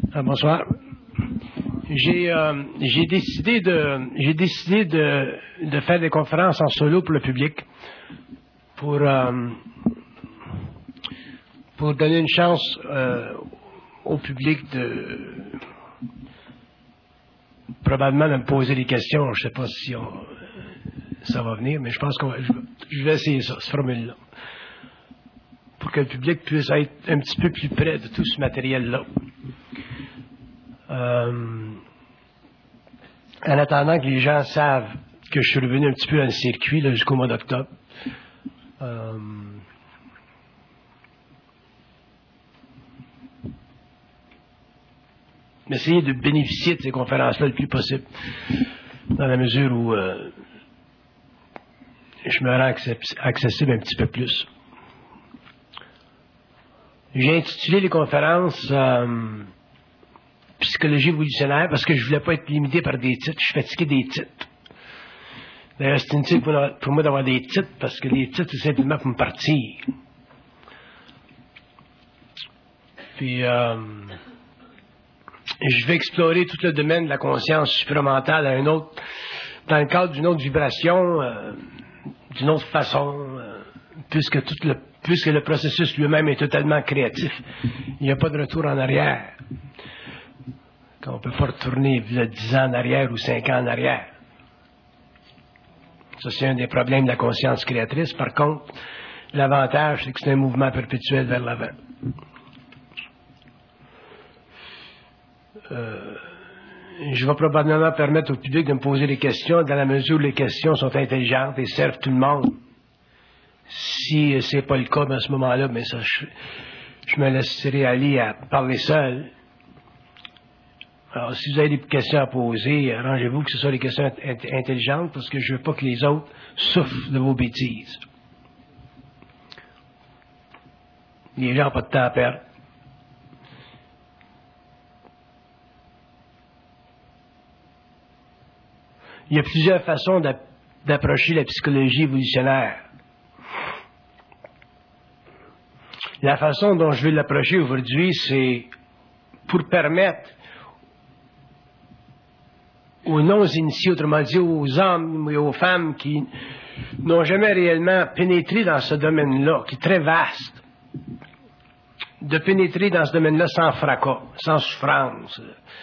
Bonsoir. J'ai décidé de faire des conférences en solo pour le public pour donner une chance au public probablement de me poser des questions. Je ne sais pas si ça va venir, mais je pense que je vais essayer ça, cette formule-là, pour que le public puisse être un petit peu plus près de tout ce matériel-là. En attendant que les gens savent que je suis revenu un petit peu dans le circuit là, jusqu'au mois d'octobre, essayer de bénéficier de ces conférences-là le plus possible, dans la mesure où je me rends accessible un petit peu plus. J'ai intitulé les conférences Psychologie évolutionnaire parce que je ne voulais pas être limité par des titres. Je suis fatigué des titres. D'ailleurs, c'est inutile pour moi d'avoir des titres parce que les titres, c'est simplement pour me partir. Puis, je vais explorer tout le domaine de la conscience supramentale dans le cadre d'une autre vibration, d'une autre façon, puisque le processus lui-même est totalement créatif. Il n'y a pas de retour en arrière. On ne peut pas retourner 10 ans en arrière ou 5 ans en arrière. Ça, c'est un des problèmes de la conscience créatrice. Par contre, l'avantage, c'est que c'est un mouvement perpétuel vers l'avant. Je vais probablement permettre au public de me poser des questions dans la mesure où les questions sont intelligentes et servent tout le monde. Si ce n'est pas le cas, à ce moment-là, mais ça, je me laisserai aller à parler seul. Alors, si vous avez des questions à poser, arrangez-vous que ce soit des questions intelligentes parce que je ne veux pas que les autres souffrent de vos bêtises. Les gens n'ont pas de temps à perdre. Il y a plusieurs façons d'approcher la psychologie évolutionnaire. La façon dont je vais l'approcher aujourd'hui, c'est pour permettre aux non-initiés, autrement dit aux hommes et aux femmes qui n'ont jamais réellement pénétré dans ce domaine-là, qui est très vaste, de pénétrer dans ce domaine-là sans fracas, sans souffrance.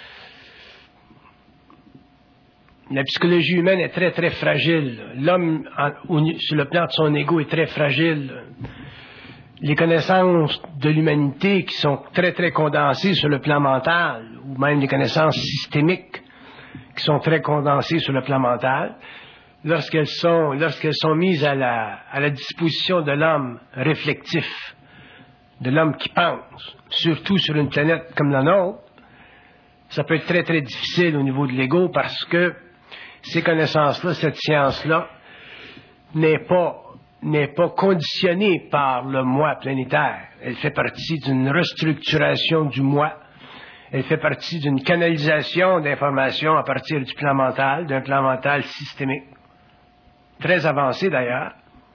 La psychologie humaine est très, très fragile. L'homme, sur le plan de son ego, est très fragile. Les connaissances de l'humanité qui sont très, très condensées sur le plan mental, ou même les connaissances systémiques, qui sont très condensées sur le plan mental, lorsqu'elles sont mises à la disposition de l'homme réflectif, de l'homme qui pense, surtout sur une planète comme la nôtre, ça peut être très, très difficile au niveau de l'ego parce que ces connaissances-là, cette science-là, n'est pas conditionnée par le moi planétaire. Elle fait partie d'une restructuration du moi. Elle fait partie d'une canalisation d'informations à partir du plan mental, d'un plan mental systémique, très avancé d'ailleurs,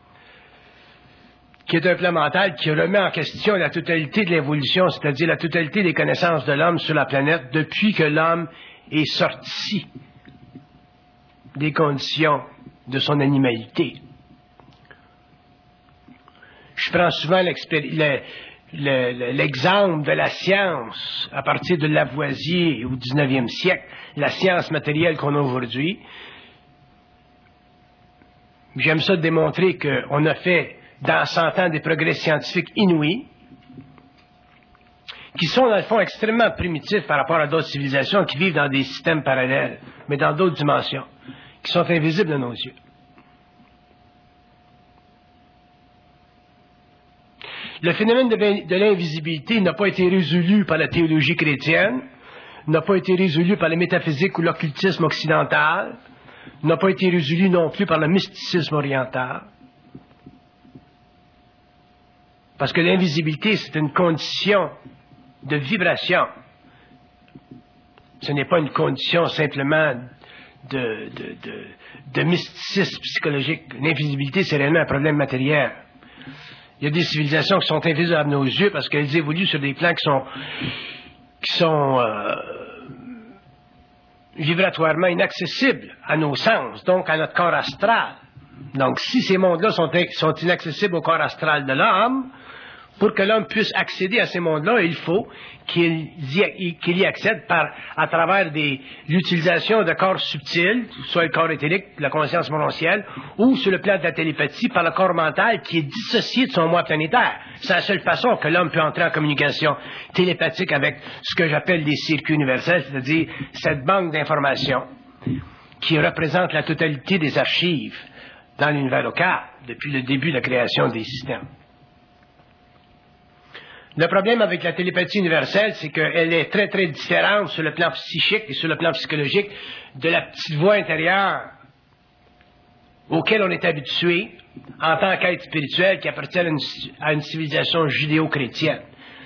qui est un plan mental qui remet en question la totalité de l'évolution, c'est-à-dire la totalité des connaissances de l'homme sur la planète depuis que l'homme est sorti des conditions de son animalité. Je prends souvent l'exemple de la science à partir de Lavoisier au 19e siècle, la science matérielle qu'on a aujourd'hui. J'aime ça démontrer qu'on a fait dans 100 ans des progrès scientifiques inouïs qui sont dans le fond extrêmement primitifs par rapport à d'autres civilisations qui vivent dans des systèmes parallèles, mais dans d'autres dimensions, qui sont invisibles à nos yeux. Le phénomène de l'invisibilité n'a pas été résolu par la théologie chrétienne, n'a pas été résolu par la métaphysique ou l'occultisme occidental, n'a pas été résolu non plus par le mysticisme oriental. Parce que l'invisibilité, c'est une condition de vibration. Ce n'est pas une condition simplement de mysticisme psychologique. L'invisibilité, c'est réellement un problème matériel. Il y a des civilisations qui sont invisibles à nos yeux parce qu'elles évoluent sur des plans qui sont qui sont vibratoirement inaccessibles à nos sens, donc à notre corps astral. Donc, si ces mondes-là sont inaccessibles au corps astral de l'homme, pour que l'homme puisse accéder à ces mondes-là, il faut qu'il y accède à travers l'utilisation de corps subtils, soit le corps éthérique, la conscience mononcielle, ou sur le plan de la télépathie, par le corps mental qui est dissocié de son moi planétaire. C'est la seule façon que l'homme peut entrer en communication télépathique avec ce que j'appelle les circuits universels, c'est-à-dire cette banque d'informations qui représente la totalité des archives dans l'univers local depuis le début de la création des systèmes. Le problème avec la télépathie universelle, c'est qu'elle est très, très différente sur le plan psychique et sur le plan psychologique de la petite voix intérieure auquel on est habitué en tant qu'être spirituel qui appartient à une civilisation judéo-chrétienne.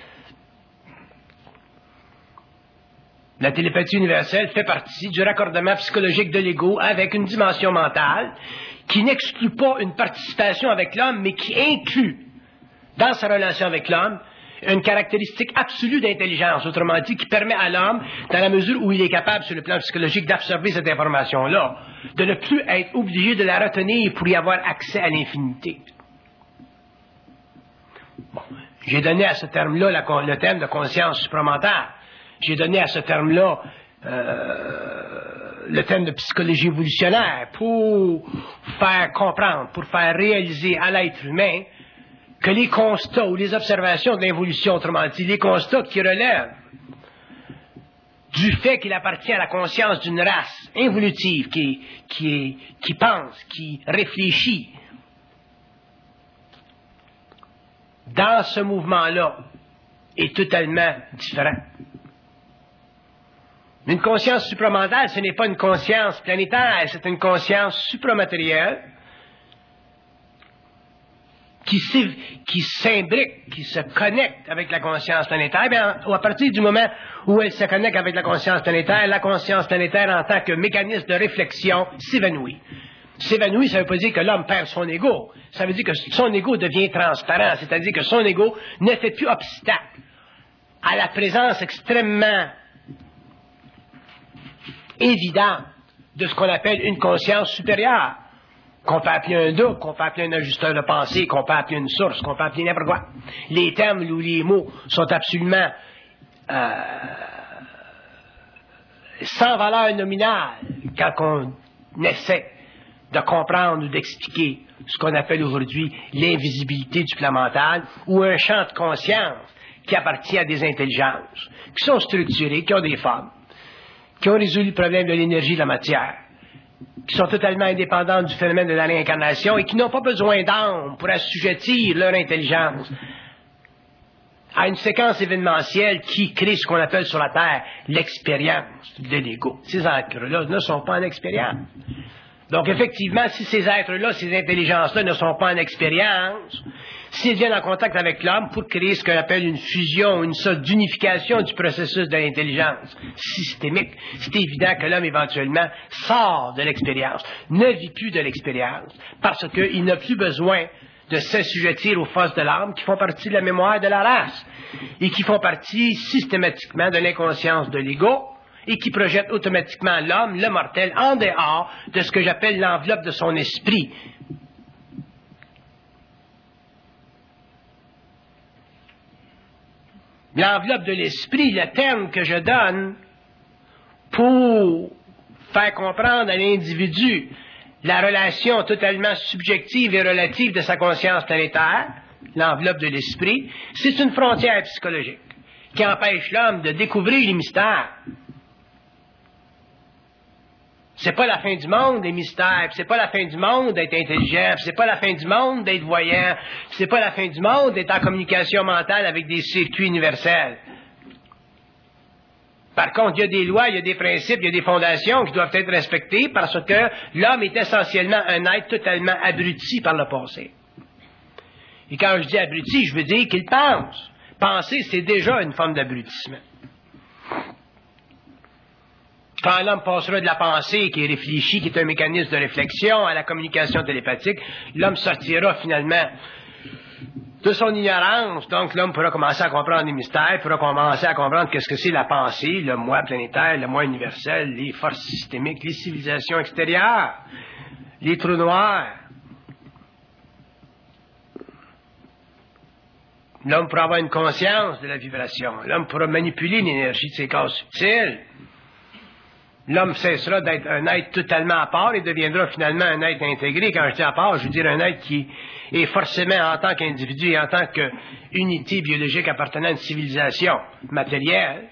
La télépathie universelle fait partie du raccordement psychologique de l'ego avec une dimension mentale qui n'exclut pas une participation avec l'homme, mais qui inclut dans sa relation avec l'homme une caractéristique absolue d'intelligence, autrement dit, qui permet à l'homme, dans la mesure où il est capable, sur le plan psychologique, d'absorber cette information-là, de ne plus être obligé de la retenir pour y avoir accès à l'infinité. Bon, j'ai donné à ce terme-là le terme de conscience supramentale. J'ai donné à ce terme-là le terme de psychologie évolutionnaire pour faire comprendre, pour faire réaliser à l'être humain que les constats ou les observations de l'évolution, autrement dit, les constats qui relèvent du fait qu'il appartient à la conscience d'une race évolutive qui pense, qui réfléchit, dans ce mouvement-là, est totalement différent. Une conscience supramentale, ce n'est pas une conscience planétaire, c'est une conscience supramatérielle qui s'imbrique, qui se connecte avec la conscience planétaire. Bien, à partir du moment où elle se connecte avec la conscience planétaire en tant que mécanisme de réflexion s'évanouit. S'évanouit, ça ne veut pas dire que l'homme perd son ego. Ça veut dire que son ego devient transparent, c'est-à-dire que son ego ne fait plus obstacle à la présence extrêmement évidente de ce qu'on appelle une conscience supérieure, qu'on peut appeler un double, qu'on peut appeler un ajusteur de pensée, qu'on peut appeler une source, qu'on peut appeler n'importe quoi. Les termes ou les mots sont absolument sans valeur nominale quand on essaie de comprendre ou d'expliquer ce qu'on appelle aujourd'hui l'invisibilité du plan mental ou un champ de conscience qui appartient à des intelligences qui sont structurées, qui ont des formes, qui ont résolu le problème de l'énergie et de la matière, qui sont totalement indépendantes du phénomène de la réincarnation et qui n'ont pas besoin d'âme pour assujettir leur intelligence à une séquence événementielle qui crée ce qu'on appelle sur la Terre l'expérience de l'ego. Ces êtres-là ne sont pas en expérience. Donc, effectivement, si ces êtres-là, ces intelligences-là ne sont pas en expérience, s'ils viennent en contact avec l'homme pour créer ce qu'on appelle une fusion, une sorte d'unification du processus de l'intelligence systémique, c'est évident que l'homme, éventuellement, sort de l'expérience, ne vit plus de l'expérience, parce qu'il n'a plus besoin de s'assujettir aux forces de l'âme qui font partie de la mémoire de la race et qui font partie systématiquement de l'inconscience de l'ego, et qui projette automatiquement l'homme, le mortel, en dehors de ce que j'appelle l'enveloppe de son esprit. L'enveloppe de l'esprit, le terme que je donne pour faire comprendre à l'individu la relation totalement subjective et relative de sa conscience planétaire, l'enveloppe de l'esprit, c'est une frontière psychologique qui empêche l'homme de découvrir les mystères. C'est pas la fin du monde, les mystères, c'est pas la fin du monde d'être intelligent, c'est pas la fin du monde d'être voyant, c'est pas la fin du monde d'être en communication mentale avec des circuits universels. Par contre, il y a des lois, il y a des principes, il y a des fondations qui doivent être respectées parce que l'homme est essentiellement un être totalement abruti par le passé. Et quand je dis abruti, je veux dire qu'il pense. Penser, c'est déjà une forme d'abrutissement. Quand l'homme passera de la pensée qui est réfléchie, qui est un mécanisme de réflexion, à la communication télépathique, l'homme sortira finalement de son ignorance, donc l'homme pourra commencer à comprendre les mystères, pourra commencer à comprendre qu'est-ce que c'est la pensée, le moi planétaire, le moi universel, les forces systémiques, les civilisations extérieures, les trous noirs. L'homme pourra avoir une conscience de la vibration. L'homme pourra manipuler l'énergie de ses corps subtils. L'homme cessera d'être un être totalement à part et deviendra finalement un être intégré. Quand je dis à part, je veux dire un être qui est forcément en tant qu'individu et en tant qu'unité biologique appartenant à une civilisation matérielle,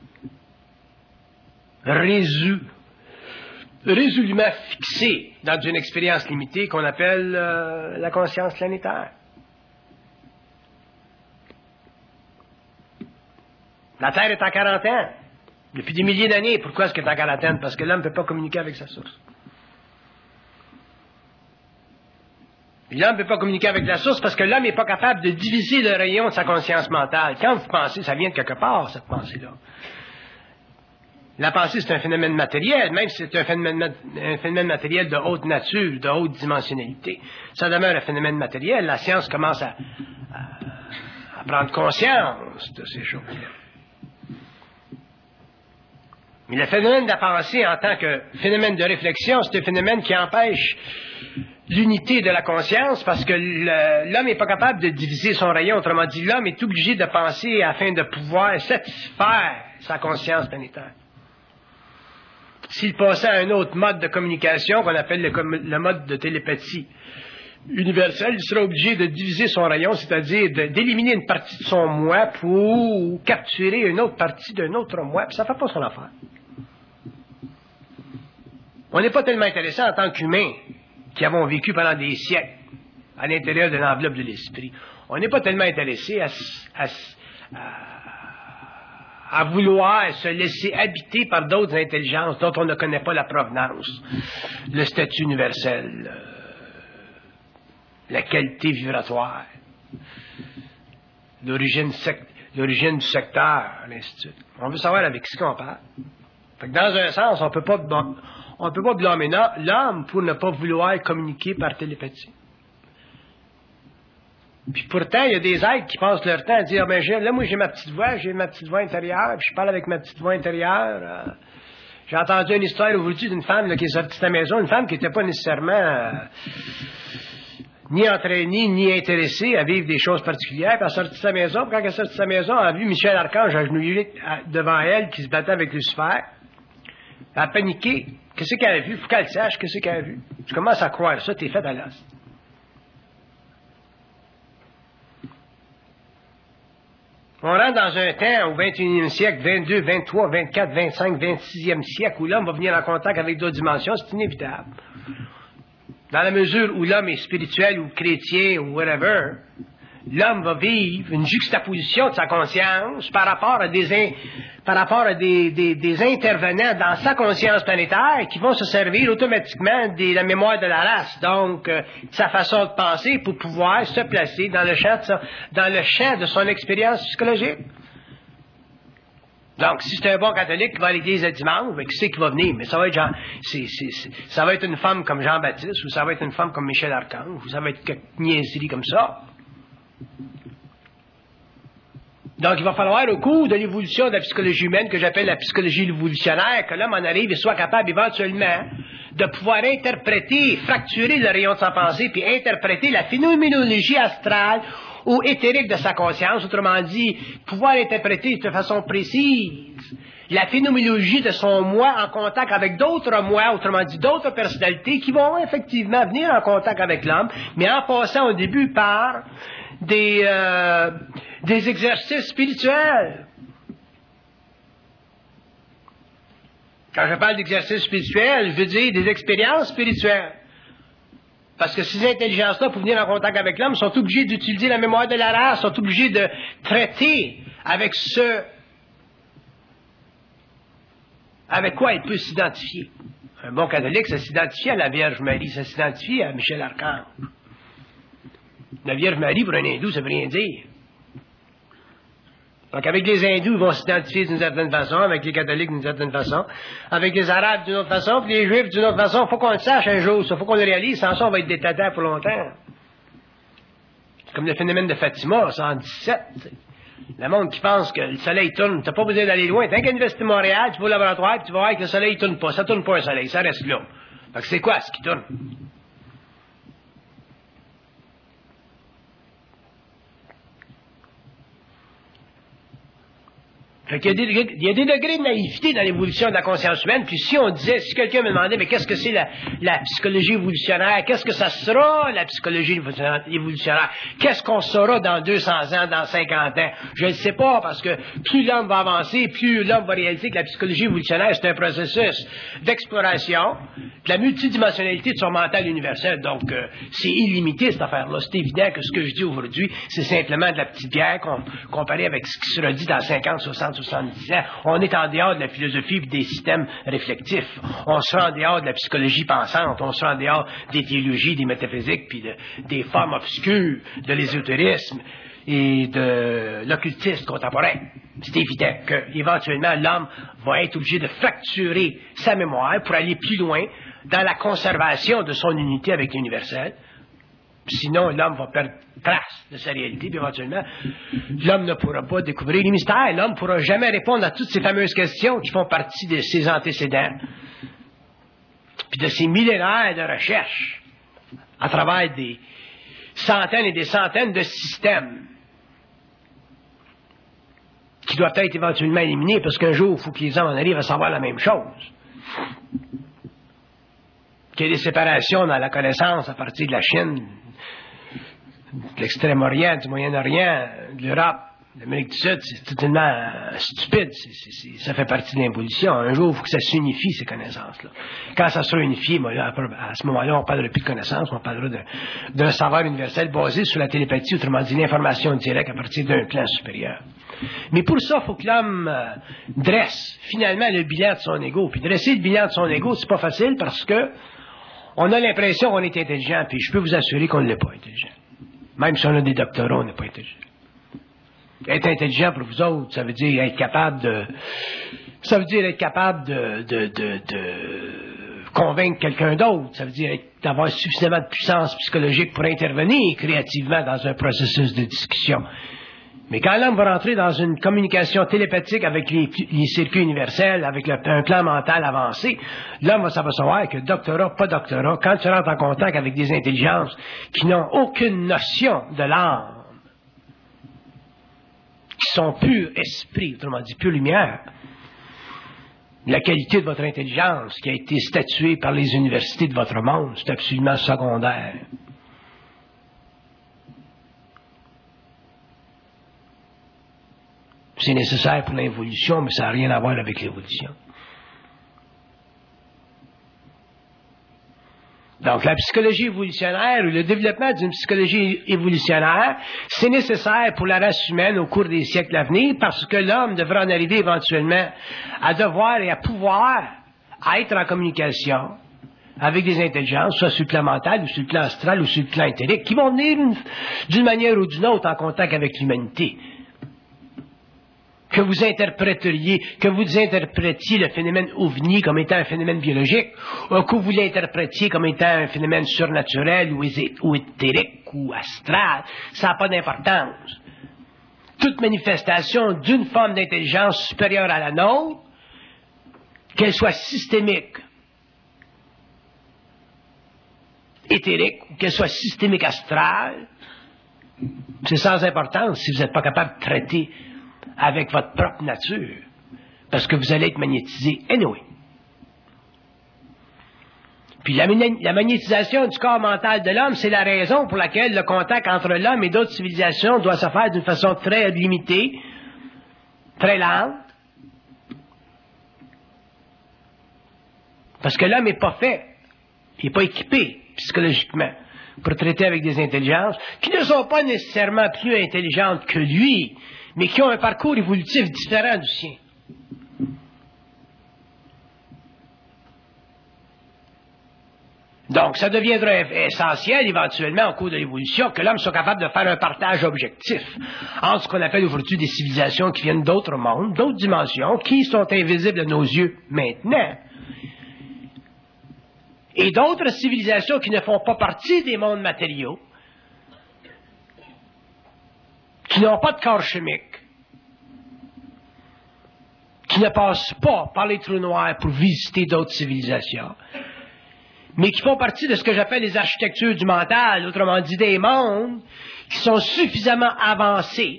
résolument fixé dans une expérience limitée qu'on appelle la conscience planétaire. La Terre est en quarantaine. Depuis des milliers d'années. Pourquoi est-ce qu'elle est en quarantaine? Parce que l'homme ne peut pas communiquer avec sa source. L'homme ne peut pas communiquer avec la source parce que l'homme n'est pas capable de diviser le rayon de sa conscience mentale. Quand vous pensez, ça vient de quelque part, cette pensée-là. La pensée, c'est un phénomène matériel, même si c'est un phénomène matériel de haute nature, de haute dimensionnalité. Ça demeure un phénomène matériel. La science commence à prendre conscience de ces choses-là. Mais le phénomène de la pensée en tant que phénomène de réflexion, c'est un phénomène qui empêche l'unité de la conscience parce que l'homme n'est pas capable de diviser son rayon. Autrement dit, l'homme est obligé de penser afin de pouvoir satisfaire sa conscience planétaire. S'il passait à un autre mode de communication qu'on appelle le mode de télépathie universelle, il sera obligé de diviser son rayon, c'est-à-dire d'éliminer une partie de son moi pour capturer une autre partie d'un autre moi, puis ça ne fait pas son affaire. On n'est pas tellement intéressé en tant qu'humains qui avons vécu pendant des siècles à l'intérieur de l'enveloppe de l'esprit. On n'est pas tellement intéressé à vouloir se laisser habiter par d'autres intelligences dont on ne connaît pas la provenance, le statut universel, la qualité vibratoire, l'origine du secteur, ainsi de suite. On veut savoir avec qui on parle. Fait que dans un sens, on peut pas blâmer l'homme pour ne pas vouloir communiquer par télépathie. Puis pourtant, il y a des êtres qui passent leur temps à dire, là, moi, j'ai ma petite voix intérieure, puis je parle avec ma petite voix intérieure. J'ai entendu une histoire aujourd'hui d'une femme là, qui est sortie de sa maison, une femme qui n'était pas nécessairement ni entraînée, ni intéressée à vivre des choses particulières, puis elle est sortie de sa maison, puis quand elle est sortie de sa maison, elle a vu Michel Archange agenouillé devant elle, qui se battait avec Lucifer. Elle a paniqué. Qu'est-ce qu'elle a vu? Faut qu'elle sache qu'est-ce qu'elle a vu. Tu commences à croire ça, t'es fait à l'os. On rentre dans un temps au 21e siècle, 22, 23, 24, 25, 26e siècle, où l'homme va venir en contact avec d'autres dimensions, c'est inévitable. Dans la mesure où l'homme est spirituel ou chrétien ou whatever, l'homme va vivre une juxtaposition de sa conscience par rapport à des intervenants dans sa conscience planétaire qui vont se servir automatiquement de la mémoire de la race, donc sa façon de penser pour pouvoir se placer dans le champ de son expérience psychologique. Donc, si c'est un bon catholique qui va à l'église le dimanche, ben, qui c'est qui va venir? Mais ça va être ça va être une femme comme Jean-Baptiste, ou ça va être une femme comme Michel Archange, ou ça va être quelque niaiserie comme ça. Donc, il va falloir, au cours de l'évolution de la psychologie humaine, que j'appelle la psychologie évolutionnaire, que l'homme en arrive et soit capable éventuellement de pouvoir interpréter, fracturer le rayon de sa pensée, puis interpréter la phénoménologie astrale ou éthérique de sa conscience, autrement dit, pouvoir interpréter de façon précise la phénoménologie de son moi en contact avec d'autres moi, autrement dit d'autres personnalités qui vont effectivement venir en contact avec l'homme, mais en passant au début par des exercices spirituels. Quand je parle d'exercices spirituels, je veux dire des expériences spirituelles. Parce que ces intelligences-là, pour venir en contact avec l'homme, sont obligées d'utiliser la mémoire de la race, sont obligées de traiter avec avec quoi il peut s'identifier. Un bon catholique, ça s'identifie à la Vierge Marie, ça s'identifie à Michel Archange. La Vierge Marie, pour un hindou, ça veut rien dire. Donc, avec les hindous, ils vont s'identifier d'une certaine façon, avec les catholiques d'une certaine façon, avec les arabes d'une autre façon, puis les juifs d'une autre façon. Il faut qu'on le sache un jour, il faut qu'on le réalise, sans ça, on va être des tatas pour longtemps. comme le phénomène de Fatima, c'est en 17. Le monde qui pense que le soleil tourne, t'as pas besoin d'aller loin. T'as qu'à l'Université de Montréal, tu vas au laboratoire, puis tu vas voir que le soleil tourne pas. Ça tourne pas un soleil, ça reste là. Fait que c'est quoi ce qui tourne? Fait qu'il y a des degrés de naïveté dans l'évolution de la conscience humaine. Puis si on disait, si quelqu'un me demandait, mais qu'est-ce que c'est la psychologie évolutionnaire? Qu'est-ce que ça sera, la psychologie évolutionnaire? Qu'est-ce qu'on saura dans 200 ans, dans 50 ans? Je ne sais pas, parce que plus l'homme va avancer, plus l'homme va réaliser que la psychologie évolutionnaire, c'est un processus d'exploration, de la multidimensionnalité de son mental universel. Donc, c'est illimité, cette affaire-là. C'est évident que ce que je dis aujourd'hui, c'est simplement de la petite bière comparé avec ce qui sera dit dans 50, 60, 70 ans. On est en dehors de la philosophie et des systèmes réflectifs. On sera en dehors de la psychologie pensante. On sera en dehors des théologies, des métaphysiques, puis des formes obscures de l'ésotérisme et de l'occultisme contemporain. C'est évident qu'éventuellement, l'homme va être obligé de fracturer sa mémoire pour aller plus loin dans la conservation de son unité avec l'universel. Sinon, l'homme va perdre trace de sa réalité, puis éventuellement, l'homme ne pourra pas découvrir les mystères. L'homme ne pourra jamais répondre à toutes ces fameuses questions qui font partie de ses antécédents, puis de ses millénaires de recherche à travers des centaines et des centaines de systèmes qui doivent être éventuellement éliminés, parce qu'un jour, il faut que les hommes en arrivent à savoir la même chose. Qu'il y ait des séparations dans la connaissance à partir de la Chine, de l'Extrême-Orient, du Moyen-Orient, de l'Europe, de l'Amérique du Sud, c'est totalement stupide. Ça fait partie de l'imposition. Un jour, il faut que ça s'unifie, ces connaissances-là. Quand ça sera unifié, à ce moment-là, on ne parlera plus de connaissances, on parlera d'un savoir universel basé sur la télépathie, autrement dit l'information directe à partir d'un plan supérieur. Mais pour ça, il faut que l'homme dresse finalement le bilan de son ego. Puis dresser le bilan de son ego, c'est pas facile parce que on a l'impression qu'on est intelligent, puis je peux vous assurer qu'on ne l'est pas intelligent. Même si on a des doctorats, on n'est pas intelligent. Être intelligent pour vous autres, ça veut dire être capable de convaincre quelqu'un d'autre. Ça veut dire d'avoir suffisamment de puissance psychologique pour intervenir créativement dans un processus de discussion. Mais quand l'homme va rentrer dans une communication télépathique avec les circuits universels, avec un plan mental avancé, l'homme va s'apercevoir que doctorat, pas doctorat, quand tu rentres en contact avec des intelligences qui n'ont aucune notion de l'âme, qui sont pur esprit, autrement dit pure lumière, la qualité de votre intelligence qui a été statuée par les universités de votre monde, c'est absolument secondaire. C'est nécessaire pour l'évolution, mais ça n'a rien à voir avec l'évolution. Donc, la psychologie évolutionnaire ou le développement d'une psychologie évolutionnaire, c'est nécessaire pour la race humaine au cours des siècles à venir parce que l'homme devra en arriver éventuellement à devoir et à pouvoir être en communication avec des intelligences, soit sur le plan mental ou sur le plan astral ou sur le plan éthérique, qui vont venir d'une manière ou d'une autre en contact avec l'humanité. Que vous interprétiez le phénomène ovni comme étant un phénomène biologique, ou que vous l'interprétiez comme étant un phénomène surnaturel ou éthérique ou astral, ça n'a pas d'importance. Toute manifestation d'une forme d'intelligence supérieure à la nôtre, qu'elle soit systémique, éthérique, ou qu'elle soit systémique astrale, c'est sans importance si vous n'êtes pas capable de traiter avec votre propre nature, parce que vous allez être magnétisé anyway. Puis la magnétisation du corps mental de l'homme, c'est la raison pour laquelle le contact entre l'homme et d'autres civilisations doit se faire d'une façon très limitée, très lente, parce que l'homme n'est pas fait, il n'est pas équipé psychologiquement pour traiter avec des intelligences qui ne sont pas nécessairement plus intelligentes que lui, mais qui ont un parcours évolutif différent du sien. Donc, ça deviendra essentiel, éventuellement, au cours de l'évolution, que l'homme soit capable de faire un partage objectif entre ce qu'on appelle aujourd'hui des civilisations qui viennent d'autres mondes, d'autres dimensions, qui sont invisibles à nos yeux maintenant, et d'autres civilisations qui ne font pas partie des mondes matériaux, qui n'ont pas de corps chimique, qui ne passent pas par les trous noirs pour visiter d'autres civilisations, mais qui font partie de ce que j'appelle les architectures du mental, autrement dit des mondes qui sont suffisamment avancés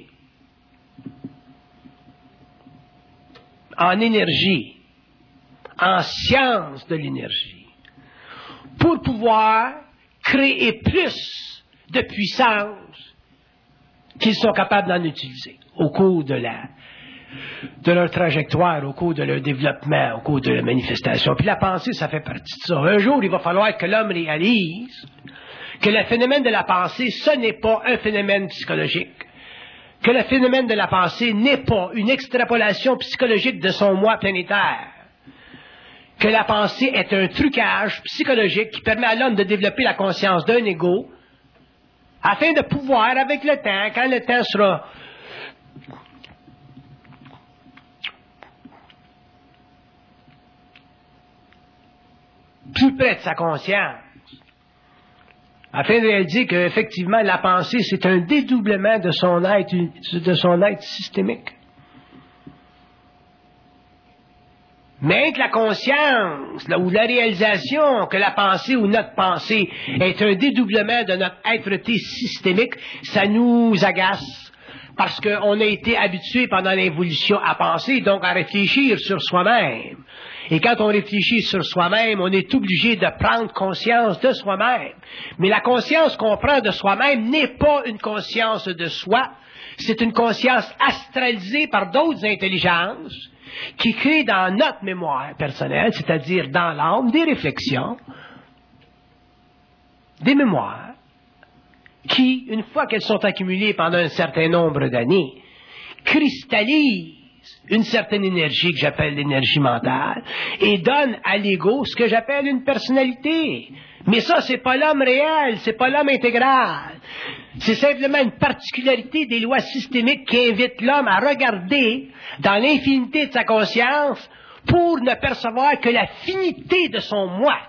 en énergie, en science de l'énergie, pour pouvoir créer plus de puissance qu'ils sont capables d'en utiliser au cours de leur trajectoire, au cours de leur développement, au cours de la manifestation. Puis la pensée, ça fait partie de ça. Un jour, il va falloir que l'homme réalise que le phénomène de la pensée, ce n'est pas un phénomène psychologique. Que le phénomène de la pensée n'est pas une extrapolation psychologique de son moi planétaire. Que la pensée est un trucage psychologique qui permet à l'homme de développer la conscience d'un ego afin de pouvoir, avec le temps, quand le temps sera plus près de sa conscience, afin de réaliser qu'effectivement la pensée c'est un dédoublement de son être systémique. Mais que la conscience, ou la réalisation que la pensée ou notre pensée est un dédoublement de notre être-té systémique, ça nous agace. Parce qu'on a été habitué pendant l'évolution à penser, donc à réfléchir sur soi-même. Et quand on réfléchit sur soi-même, on est obligé de prendre conscience de soi-même. Mais la conscience qu'on prend de soi-même n'est pas une conscience de soi, c'est une conscience astralisée par d'autres intelligences qui créent dans notre mémoire personnelle, c'est-à-dire dans l'âme, des réflexions, des mémoires, qui, une fois qu'elles sont accumulées pendant un certain nombre d'années, cristallisent une certaine énergie que j'appelle l'énergie mentale et donnent à l'ego ce que j'appelle une personnalité. Mais ça, c'est pas l'homme réel, c'est pas l'homme intégral. C'est simplement une particularité des lois systémiques qui invitent l'homme à regarder dans l'infinité de sa conscience pour ne percevoir que la finité de son moi.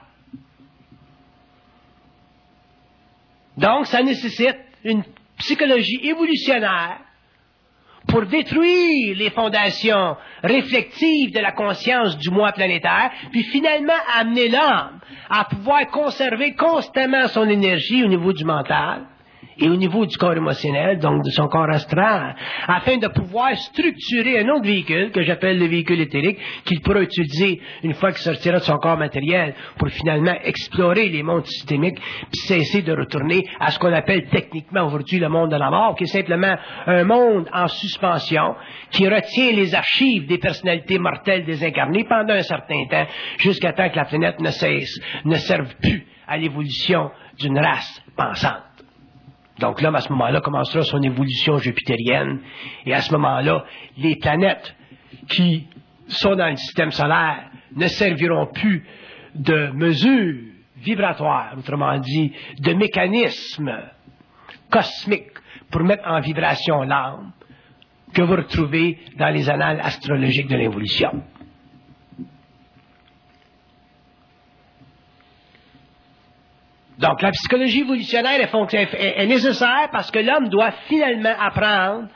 Donc, ça nécessite une psychologie évolutionnaire pour détruire les fondations réflectives de la conscience du moi planétaire, puis finalement amener l'homme à pouvoir conserver constamment son énergie au niveau du mental et au niveau du corps émotionnel, donc de son corps astral, afin de pouvoir structurer un autre véhicule, que j'appelle le véhicule éthérique, qu'il pourra utiliser une fois qu'il sortira de son corps matériel pour finalement explorer les mondes systémiques, puis cesser de retourner à ce qu'on appelle techniquement aujourd'hui le monde de la mort, qui est simplement un monde en suspension, qui retient les archives des personnalités mortelles désincarnées pendant un certain temps, jusqu'à temps que la planète ne serve plus à l'évolution d'une race pensante. Donc l'homme, à ce moment-là, commencera son évolution jupitérienne. Et à ce moment-là, les planètes qui sont dans le système solaire ne serviront plus de mesure vibratoire, autrement dit, de mécanisme cosmique pour mettre en vibration l'âme que vous retrouvez dans les annales astrologiques de l'évolution. Donc, la psychologie évolutionnaire est nécessaire parce que l'homme doit finalement apprendre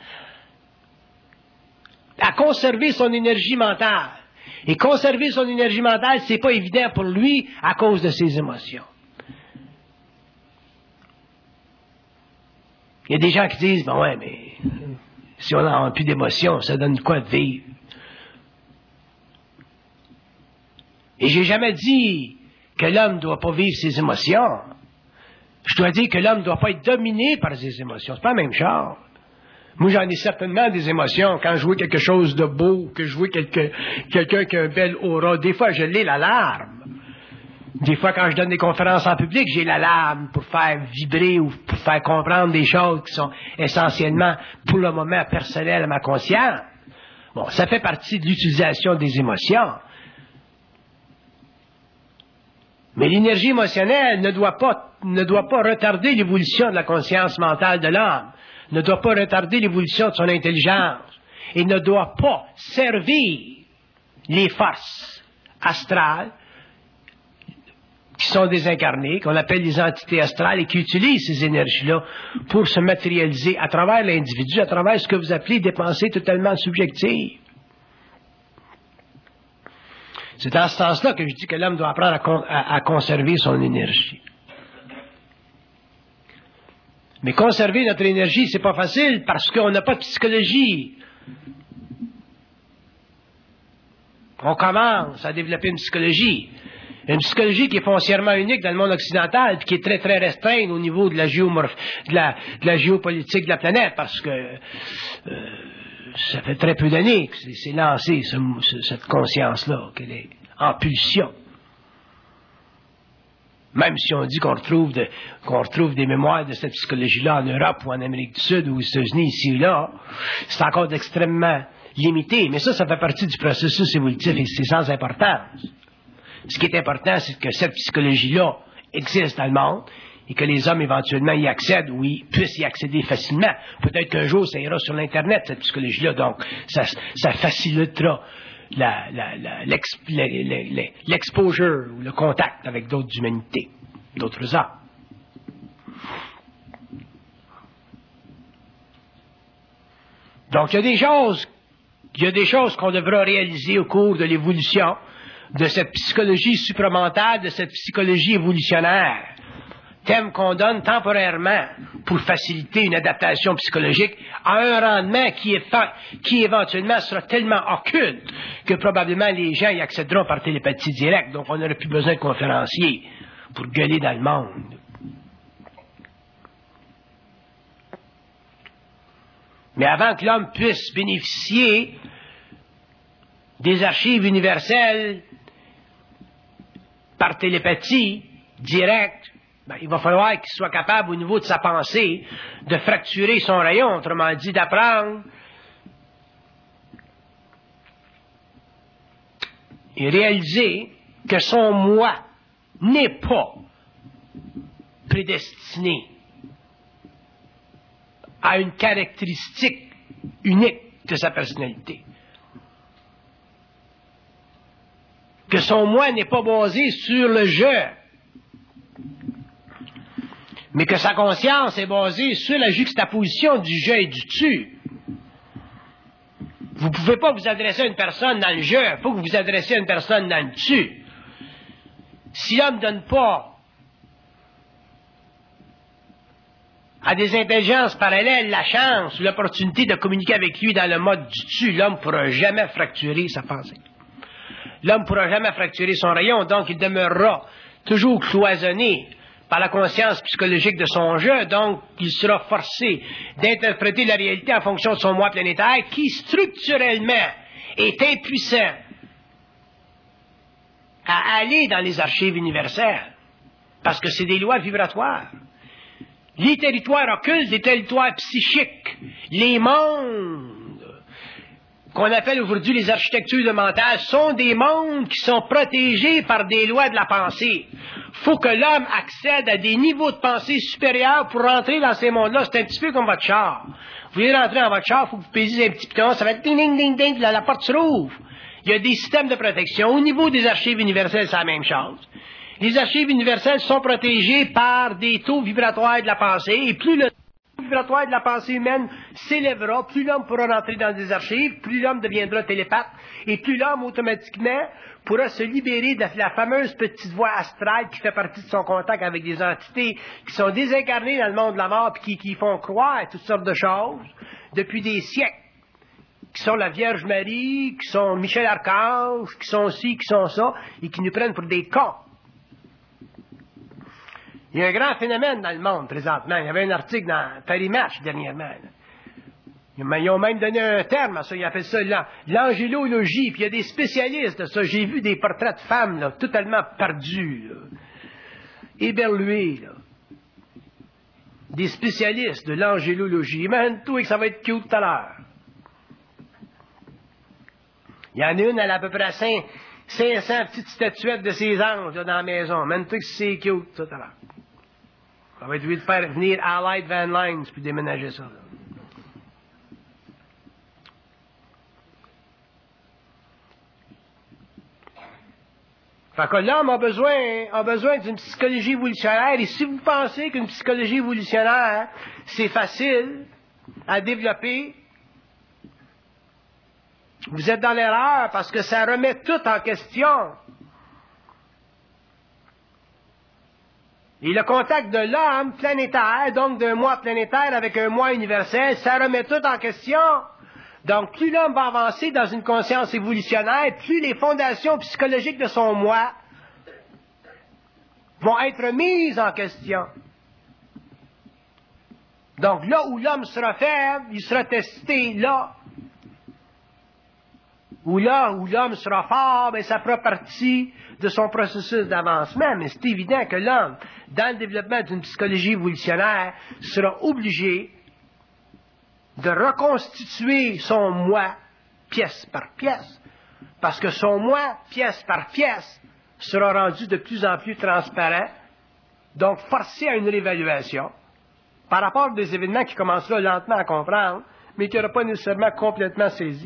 à conserver son énergie mentale. Et conserver son énergie mentale, c'est pas évident pour lui à cause de ses émotions. Il y a des gens qui disent, bon ouais, mais si on n'a plus d'émotions, ça donne quoi de vivre? Et j'ai jamais dit que l'homme ne doit pas vivre ses émotions. Je dois dire que l'homme ne doit pas être dominé par ses émotions. C'est pas la même chose. Moi, j'en ai certainement des émotions quand je vois quelque chose de beau, que je vois quelqu'un qui a un bel aura. Des fois, je l'ai la larme. Des fois, quand je donne des conférences en public, j'ai la larme pour faire vibrer ou pour faire comprendre des choses qui sont essentiellement, pour le moment, personnelles à ma conscience. Bon, ça fait partie de l'utilisation des émotions. Mais l'énergie émotionnelle ne doit pas retarder l'évolution de la conscience mentale de l'homme, ne doit pas retarder l'évolution de son intelligence, et ne doit pas servir les forces astrales qui sont désincarnées, qu'on appelle les entités astrales, et qui utilisent ces énergies-là pour se matérialiser à travers l'individu, à travers ce que vous appelez des pensées totalement subjectives. C'est dans ce sens-là que je dis que l'homme doit apprendre à conserver son énergie. Mais conserver notre énergie, c'est pas facile parce qu'on n'a pas de psychologie. On commence à développer une psychologie. Une psychologie qui est foncièrement unique dans le monde occidental, puis qui est très, très restreinte au niveau de la géopolitique de la planète, parce que ça fait très peu d'années que c'est lancé, cette conscience-là, qu'elle est en pulsion. Même si on dit qu'on retrouve des mémoires de cette psychologie-là en Europe ou en Amérique du Sud ou aux États-Unis, ici ou là, c'est encore extrêmement limité. Mais ça fait partie du processus évolutif et c'est sans importance. Ce qui est important, c'est que cette psychologie-là existe dans le monde et que les hommes éventuellement y accèdent ou puissent y accéder facilement. Peut-être qu'un jour, ça ira sur l'Internet, cette psychologie-là, donc ça facilitera l'exposure ou le contact avec d'autres humanités, d'autres âmes. Donc, il y a des choses qu'on devra réaliser au cours de l'évolution de cette psychologie supramentale, de cette psychologie évolutionnaire. Thème qu'on donne temporairement pour faciliter une adaptation psychologique à un rendement qui éventuellement sera tellement occulte que probablement les gens y accéderont par télépathie directe. Donc on n'aurait plus besoin de conférenciers pour gueuler dans le monde. Mais avant que l'homme puisse bénéficier des archives universelles par télépathie directe, il va falloir qu'il soit capable, au niveau de sa pensée, de fracturer son rayon, autrement dit, d'apprendre et réaliser que son moi n'est pas prédestiné à une caractéristique unique de sa personnalité. Que son moi n'est pas basé sur le je, mais que sa conscience est basée sur la juxtaposition du je et du tu. Vous ne pouvez pas vous adresser à une personne dans le je, il faut que vous vous adressiez à une personne dans le tu. Si l'homme ne donne pas à des intelligences parallèles la chance ou l'opportunité de communiquer avec lui dans le mode du tu, l'homme ne pourra jamais fracturer sa pensée. L'homme ne pourra jamais fracturer son rayon, donc il demeurera toujours cloisonné par la conscience psychologique de son je, donc il sera forcé d'interpréter la réalité en fonction de son moi planétaire qui structurellement est impuissant à aller dans les archives universelles, parce que c'est des lois vibratoires. Les territoires occultes, les territoires psychiques, les mondes qu'on appelle aujourd'hui les architectures de mental, sont des mondes qui sont protégés par des lois de la pensée. Faut que l'homme accède à des niveaux de pensée supérieurs pour rentrer dans ces mondes-là. C'est un petit peu comme votre char. Vous voulez rentrer dans votre char, il faut que vous pèsiez un petit piton, ça va être ding, ding, ding, ding, puis la porte se rouvre. Il y a des systèmes de protection. Au niveau des archives universelles, c'est la même chose. Les archives universelles sont protégées par des taux vibratoires de la pensée, et plus le taux vibratoire de la pensée humaine s'élèvera, plus l'homme pourra rentrer dans des archives, plus l'homme deviendra télépathe, et plus l'homme automatiquement pourra se libérer de la fameuse petite voix astrale qui fait partie de son contact avec des entités qui sont désincarnées dans le monde de la mort et qui font croire à toutes sortes de choses depuis des siècles, qui sont la Vierge Marie, qui sont Michel Archange, qui sont ci, qui sont ça, et qui nous prennent pour des cons. Il y a un grand phénomène dans le monde présentement. Il y avait un article dans Paris Match dernièrement. Ils ont même donné un terme à ça. Ils appellent ça l'angélologie. Puis il y a des spécialistes de ça. J'ai vu des portraits de femmes là, totalement perdues, là, éberluées. Là. Des spécialistes de l'angélologie. Imagine-toi que ça va être cute tout à l'heure. Il y en a une, elle a à peu près 500 petites statuettes de ces anges là, dans la maison. Imagine-toi que c'est cute tout à l'heure. Ça va être lui de faire venir Allied Van Lines puis déménager ça. Là. Fait que l'homme a besoin d'une psychologie évolutionnaire, et si vous pensez qu'une psychologie évolutionnaire, c'est facile à développer, vous êtes dans l'erreur, parce que ça remet tout en question. Et le contact de l'homme planétaire, donc d'un moi planétaire avec un moi universel, ça remet tout en question. Donc, plus l'homme va avancer dans une conscience évolutionnaire, plus les fondations psychologiques de son moi vont être mises en question. Donc, là où l'homme sera faible, il sera testé là. Ou là où l'homme sera fort, ça fera partie de son processus d'avancement. Mais c'est évident que l'homme, dans le développement d'une psychologie évolutionnaire, sera obligé de reconstituer son moi pièce par pièce, parce que son moi, pièce par pièce, sera rendu de plus en plus transparent, donc forcé à une réévaluation par rapport à des événements qui commencent là lentement à comprendre, mais qui n'aura pas nécessairement complètement saisi.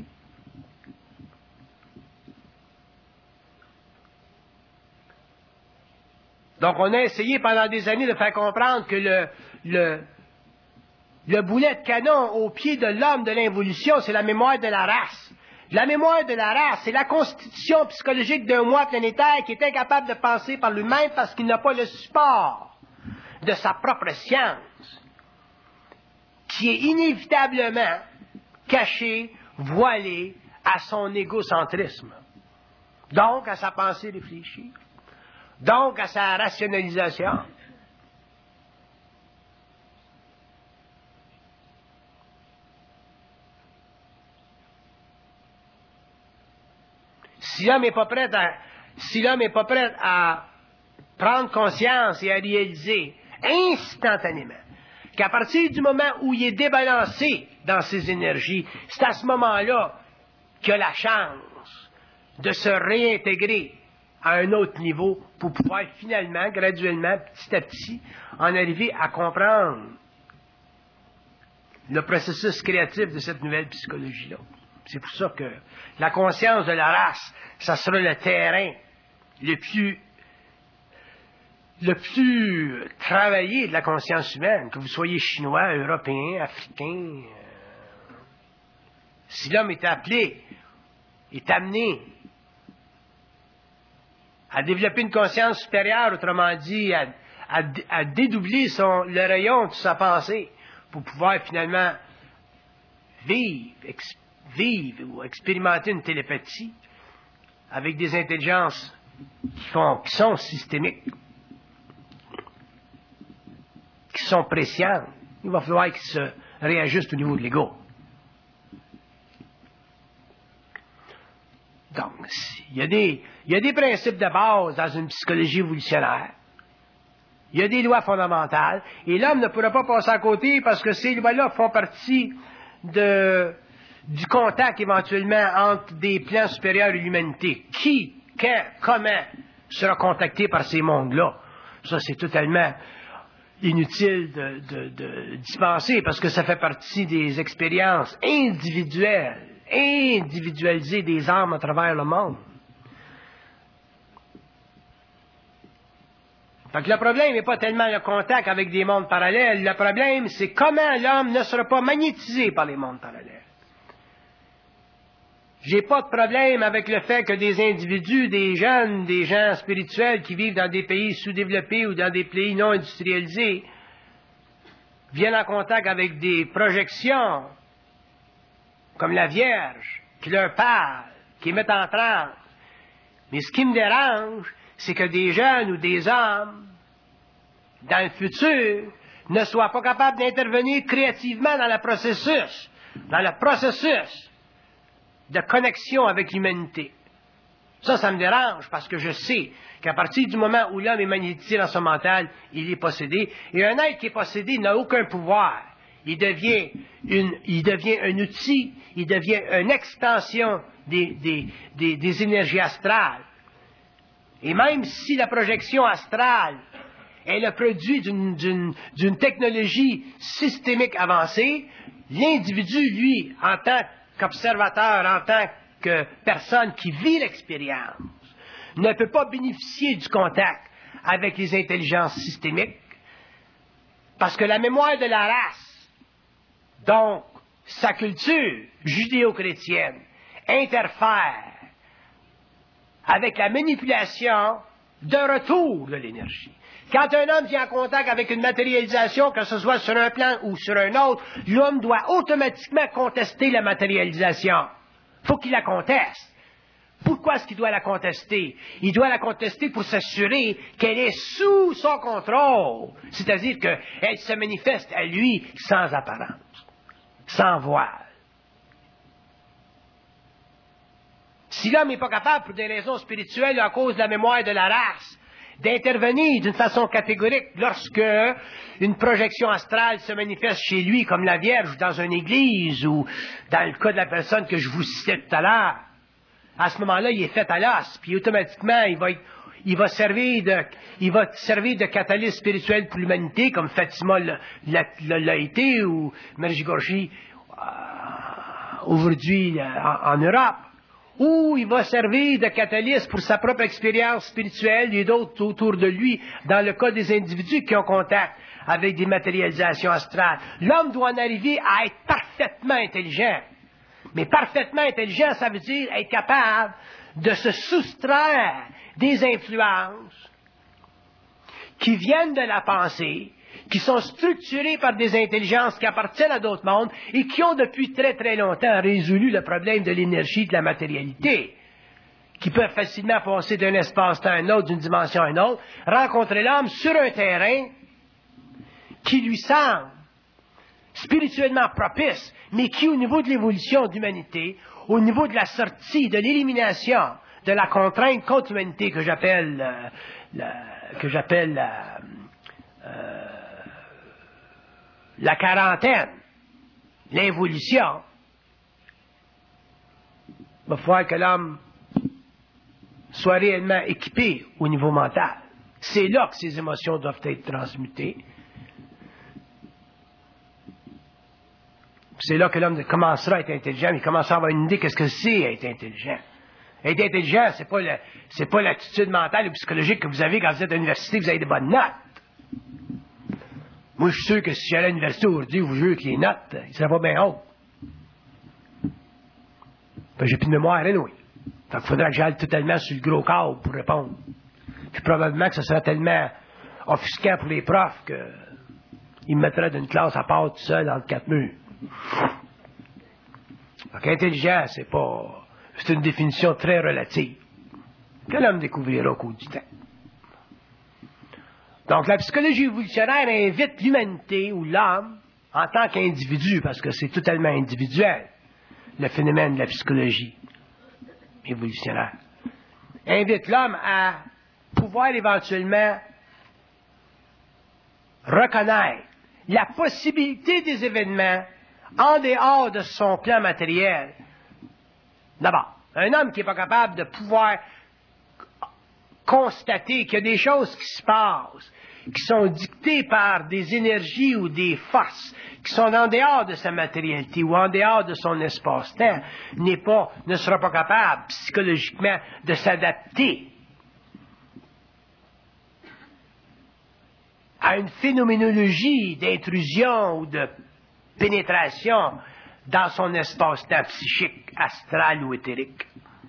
Donc on a essayé pendant des années de faire comprendre que le boulet de canon au pied de l'homme de l'involution, c'est la mémoire de la race. La mémoire de la race, c'est la constitution psychologique d'un moi planétaire qui est incapable de penser par lui-même parce qu'il n'a pas le support de sa propre science, qui est inévitablement caché, voilé à son égocentrisme, donc à sa pensée réfléchie, donc à sa rationalisation. Si l'homme n'est pas prêt à prendre conscience et à réaliser instantanément qu'à partir du moment où il est débalancé dans ses énergies, c'est à ce moment-là qu'il a la chance de se réintégrer à un autre niveau pour pouvoir finalement, graduellement, petit à petit, en arriver à comprendre le processus créatif de cette nouvelle psychologie-là. C'est pour ça que la conscience de la race, ça sera le terrain le plus travaillé de la conscience humaine, que vous soyez chinois, européen, africain. Si l'homme est appelé, est amené à développer une conscience supérieure, autrement dit, à dédoubler le rayon de sa pensée pour pouvoir finalement vivre ou expérimenter une télépathie avec des intelligences qui sont systémiques, qui sont prescientes. Il va falloir qu'ils se réajustent au niveau de l'ego. Donc, il y a des principes de base dans une psychologie évolutionnaire. Il y a des lois fondamentales. Et l'homme ne pourra pas passer à côté parce que ces lois-là font partie du contact éventuellement entre des plans supérieurs et l'humanité. Qui, quand, comment sera contacté par ces mondes-là? Ça, c'est totalement inutile d'y penser parce que ça fait partie des expériences individualisées des âmes à travers le monde. Fait que le problème n'est pas tellement le contact avec des mondes parallèles, le problème c'est comment l'homme ne sera pas magnétisé par les mondes parallèles. J'ai pas de problème avec le fait que des individus, des jeunes, des gens spirituels qui vivent dans des pays sous-développés ou dans des pays non industrialisés viennent en contact avec des projections comme la Vierge, qui leur parle, qui les mettent en transe. Mais ce qui me dérange, c'est que des jeunes ou des hommes, dans le futur, ne soient pas capables d'intervenir créativement dans le processus de connexion avec l'humanité. Ça me dérange parce que je sais qu'à partir du moment où l'homme est magnétisé dans son mental, il est possédé. Et un être qui est possédé n'a aucun pouvoir. Il devient un outil, il devient une extension des énergies astrales. Et même si la projection astrale est le produit d'une technologie systémique avancée, l'individu, lui, en tant qu'observateur, en tant que personne qui vit l'expérience, ne peut pas bénéficier du contact avec les intelligences systémiques, parce que la mémoire de la race, donc sa culture judéo-chrétienne, interfère avec la manipulation d'un retour de l'énergie. Quand un homme vient en contact avec une matérialisation, que ce soit sur un plan ou sur un autre, l'homme doit automatiquement contester la matérialisation. Il faut qu'il la conteste. Pourquoi est-ce qu'il doit la contester? Il doit la contester pour s'assurer qu'elle est sous son contrôle. C'est-à-dire qu'elle se manifeste à lui sans apparence, sans voile. Si l'homme n'est pas capable, pour des raisons spirituelles, à cause de la mémoire de la race, d'intervenir d'une façon catégorique lorsque une projection astrale se manifeste chez lui, comme la Vierge, dans une église, ou dans le cas de la personne que je vous citais tout à l'heure, à ce moment-là, il est fait à l'os, puis automatiquement, il va servir de catalyse spirituel pour l'humanité, comme Fatima l'a été, ou Medjugorje aujourd'hui en Europe. Ou il va servir de catalyse pour sa propre expérience spirituelle et d'autres autour de lui, dans le cas des individus qui ont contact avec des matérialisations astrales. L'homme doit en arriver à être parfaitement intelligent. Mais parfaitement intelligent, ça veut dire être capable de se soustraire des influences qui viennent de la pensée, qui sont structurées par des intelligences qui appartiennent à d'autres mondes et qui ont depuis très très longtemps résolu le problème de l'énergie et de la matérialité, qui peuvent facilement passer d'un espace-temps à un autre, d'une dimension à une autre, rencontrer l'homme sur un terrain qui lui semble spirituellement propice, mais qui, au niveau de l'évolution de l'humanité, au niveau de la sortie, de l'élimination de la contrainte contre l'humanité que j'appelle la quarantaine, l'involution, il va falloir que l'homme soit réellement équipé au niveau mental. C'est là que ses émotions doivent être transmutées. C'est là que l'homme commencera à être intelligent, il commencera à avoir une idée de ce que c'est être intelligent. Être intelligent, c'est pas l'attitude mentale ou psychologique que vous avez quand vous êtes à l'université, vous avez des bonnes notes. Moi, je suis sûr que si j'allais à l'université aujourd'hui, je vous jure que les notes, ils seraient pas bien hautes. Ben, j'ai plus de mémoire, anyway. Fait qu'il faudrait que j'aille totalement sur le gros câble pour répondre. Puis probablement que ce serait tellement offusquant pour les profs qu'ils me mettraient d'une classe à part tout seul entre quatre murs. Donc, intelligent, c'est une définition très relative que l'homme découvrira au cours du temps. Donc, la psychologie évolutionnaire invite l'humanité ou l'homme en tant qu'individu, parce que c'est totalement individuel, le phénomène de la psychologie évolutionnaire, invite l'homme à pouvoir éventuellement reconnaître la possibilité des événements en dehors de son plan matériel. D'abord, un homme qui n'est pas capable de pouvoir constater qu'il y a des choses qui se passent, qui sont dictées par des énergies ou des forces qui sont en dehors de sa matérialité ou en dehors de son espace-temps, ne sera pas capable psychologiquement de s'adapter à une phénoménologie d'intrusion ou de pénétration dans son espace-temps psychique, astral ou éthérique.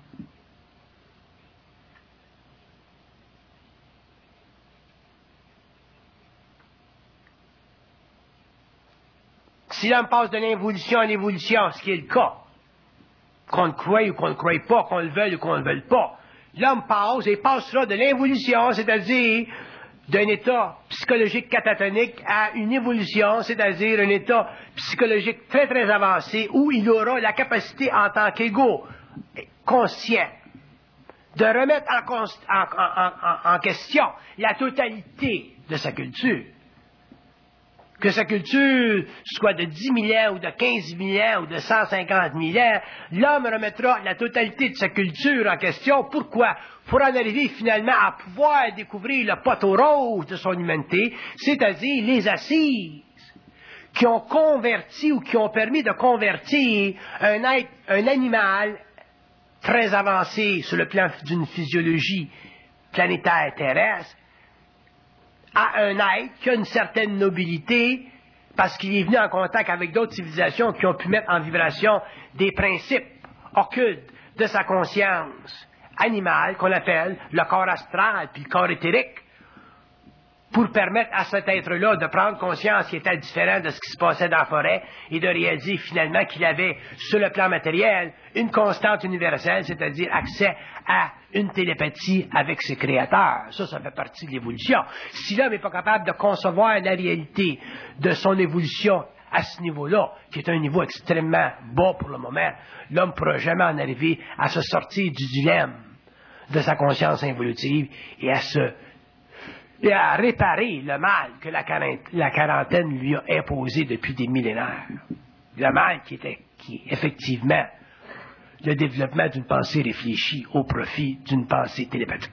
Si l'homme passe de l'involution à l'évolution, ce qui est le cas, qu'on le croie ou qu'on ne le croie pas, qu'on le veuille ou qu'on ne le veuille pas, l'homme passe et passera de l'involution, c'est-à-dire d'un état psychologique catatonique à une évolution, c'est-à-dire un état psychologique très très avancé où il aura la capacité en tant qu'égo conscient de remettre en question la totalité de sa culture. Que sa culture soit de 10 000 ans ou de 15 000 ans ou de 150 000 ans, l'homme remettra la totalité de sa culture en question. Pourquoi? Pour en arriver finalement à pouvoir découvrir le poteau rose de son humanité, c'est-à-dire les assises qui ont converti ou qui ont permis de convertir un animal très avancé sur le plan d'une physiologie planétaire terrestre, à un être qui a une certaine nobilité parce qu'il est venu en contact avec d'autres civilisations qui ont pu mettre en vibration des principes occultes de sa conscience animale qu'on appelle le corps astral puis le corps éthérique pour permettre à cet être-là de prendre conscience qu'il était différent de ce qui se passait dans la forêt et de réaliser finalement qu'il avait, sur le plan matériel, une constante universelle, c'est-à-dire accès à une télépathie avec ses créateurs. Ça fait partie de l'évolution. Si l'homme n'est pas capable de concevoir la réalité de son évolution à ce niveau-là, qui est un niveau extrêmement bas pour le moment, l'homme ne pourra jamais en arriver à se sortir du dilemme de sa conscience involutive et à réparer le mal que la quarantaine lui a imposé depuis des millénaires. Le mal qui est effectivement le développement d'une pensée réfléchie au profit d'une pensée télépathique.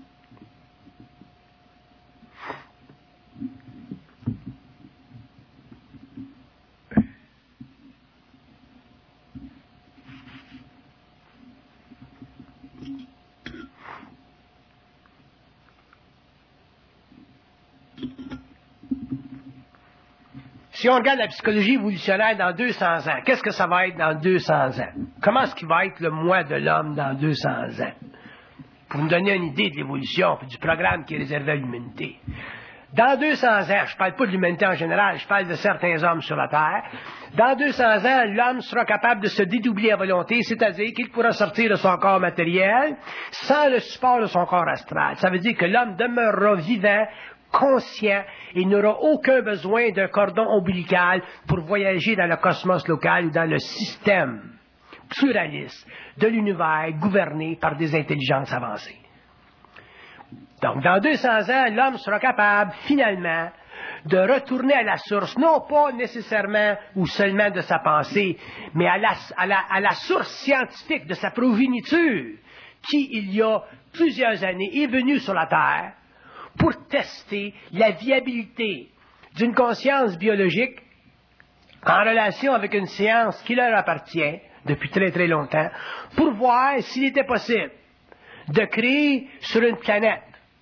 Si on regarde la psychologie évolutionnaire dans 200 ans, qu'est-ce que ça va être dans 200 ans? Comment est-ce qu'il va être le moi de l'homme dans 200 ans? Pour nous donner une idée de l'évolution et du programme qui est réservé à l'humanité. Dans 200 ans, je ne parle pas de l'humanité en général, je parle de certains hommes sur la Terre. Dans 200 ans, l'homme sera capable de se dédoubler à volonté, c'est-à-dire qu'il pourra sortir de son corps matériel sans le support de son corps astral. Ça veut dire que l'homme demeurera vivant, conscient et n'aura aucun besoin d'un cordon ombilical pour voyager dans le cosmos local ou dans le système pluraliste de l'univers gouverné par des intelligences avancées. Donc, dans 200 ans, l'homme sera capable, finalement, de retourner à la source, non pas nécessairement ou seulement de sa pensée, mais à la source scientifique de sa progéniture, qui, il y a plusieurs années, est venue sur la Terre pour tester la viabilité d'une conscience biologique en relation avec une science qui leur appartient depuis très très longtemps, pour voir s'il était possible de créer sur une planète